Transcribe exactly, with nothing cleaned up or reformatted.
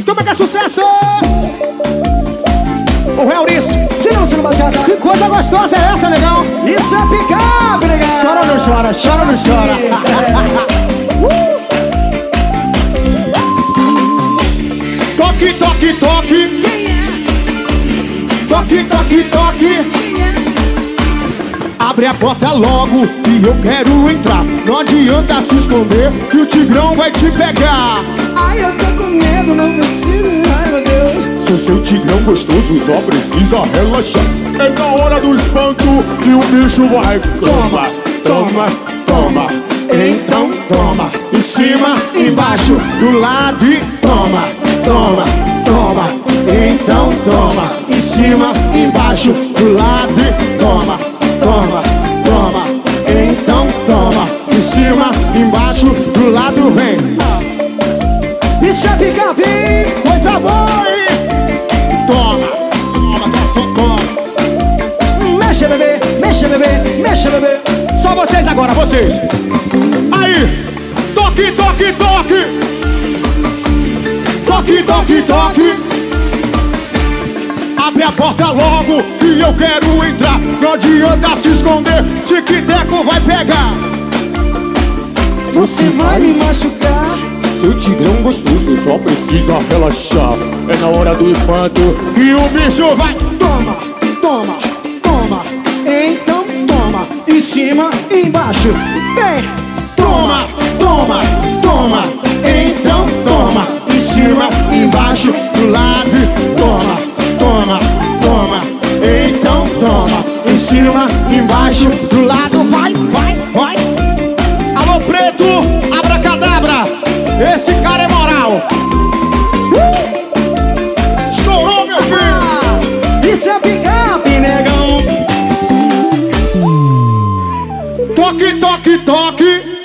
Como é que é sucesso? O Reurice, tira no seu baseado. Que coisa gostosa é essa, negão? Isso é picape, negão. Chora ou não chora? Chora ou não chora? uh! Toque, toque, toque. Quem é? Toque, toque, toque. Abre a porta logo que eu quero entrar. Não adianta se esconder que o tigrão vai te pegar. Ai, eu tô com medo, não preciso. Ai, meu Deus. Sou seu tigrão gostoso, só precisa relaxar. É na hora do espanto que o bicho vai. Toma, toma, toma. Então toma. Em cima, embaixo, do lado e toma, toma, toma. Então toma. Em cima, embaixo, do lado e toma, toma, toma. Então toma. Em cima, embaixo, do lado vem. Isso é picape. Coisa boa, hein? Toma, toma, toma, toma. Mexe, bebê, mexe, bebê, mexe, bebê. Só vocês agora, vocês. Aí, toque, toque, toque. Toque, toque, toque. Abre a porta logo que eu quero entrar. Não adianta se esconder, tic-teco vai pegar. Você vai me machucar. Seu tigrão gostoso só precisa relaxar. É na hora do espanto que o bicho vai. Toma, toma, toma. Então toma. Em cima, embaixo. Vem. Toma, toma, toma. Então toma. Em cima, embaixo, do lado. Toma, toma, toma. Então toma. Em cima, embaixo, do lado. Vai, vai, vai. Alô, preto, abracadabra. Esse cara é moral. uh! Estourou, meu filho. Ah, isso é picape, negão. Toque, toque, toque.